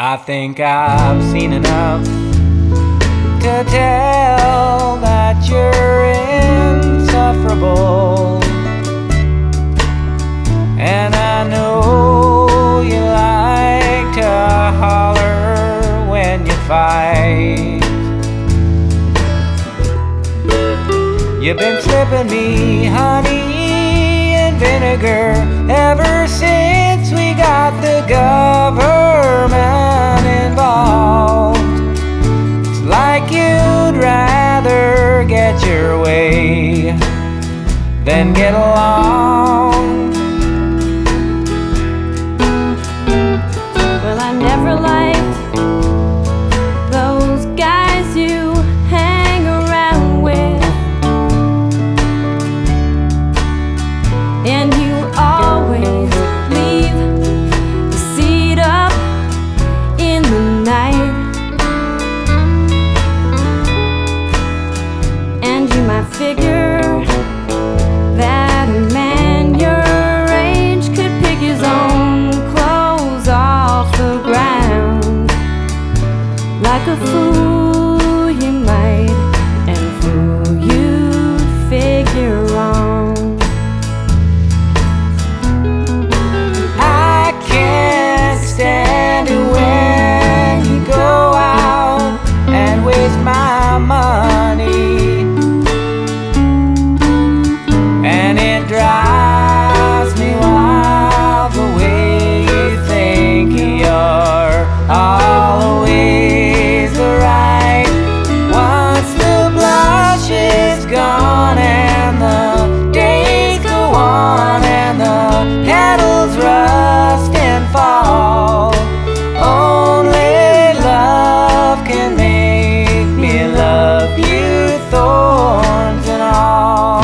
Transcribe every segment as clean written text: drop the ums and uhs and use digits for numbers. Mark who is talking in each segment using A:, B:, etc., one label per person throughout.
A: I think I've seen enough to tell that you're insufferable. And I know you like to holler when you fight. You've been slipping me honey and vinegar ever since we got the government involved. It's like you'd rather get your way than get along.
B: Well, I never liked those guys you hang around with, and you always leave the seat up in the night. And you might figure that a man your age could pick his own clothes off the ground. Like a fool you might, and a fool you'd figure wrong.
A: I can't stand it when you go out and waste my money, and it drives me wild the way you think you're always the right. Once the blush is gone and the days go on and the petals rust and fall, only love can make me love you, thorns and all.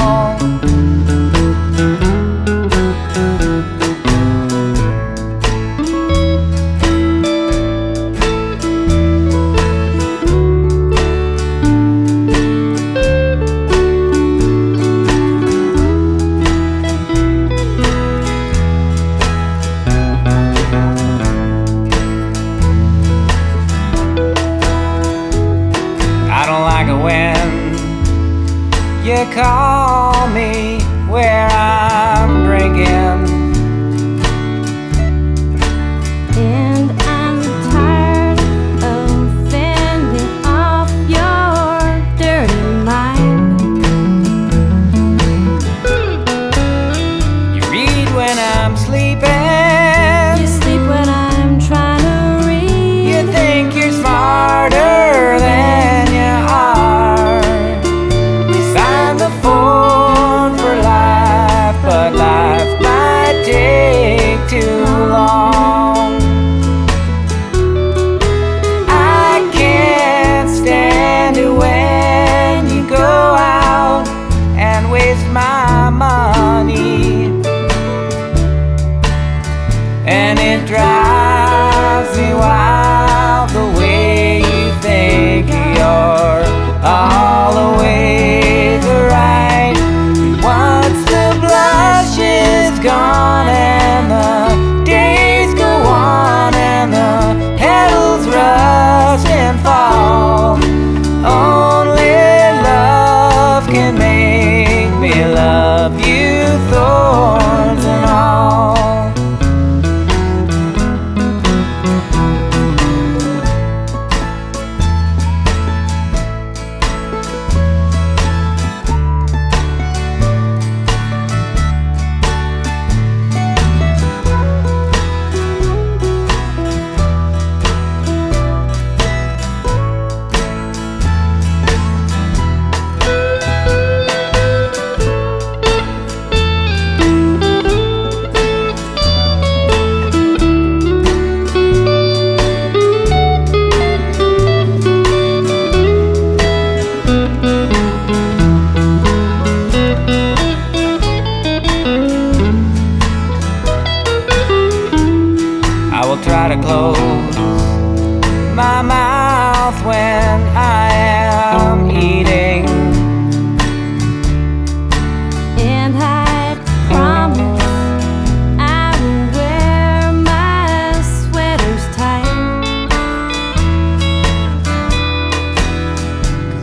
A: I don't like it when you call me where I'm drinking.
B: And I'm tired of fending off your dirty mind.
A: You read when I'm sleeping.
B: You sleep when I'm trying to read.
A: You think you're smarter than you are. We signed the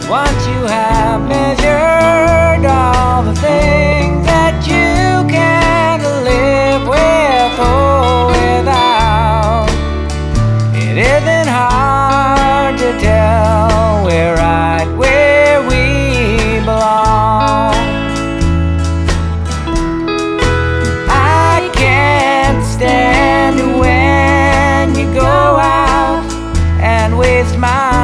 A: Once you have measured all the things that you can live with or without, it isn't hard to tell we're right where we belong. I can't stand it when you go out and waste my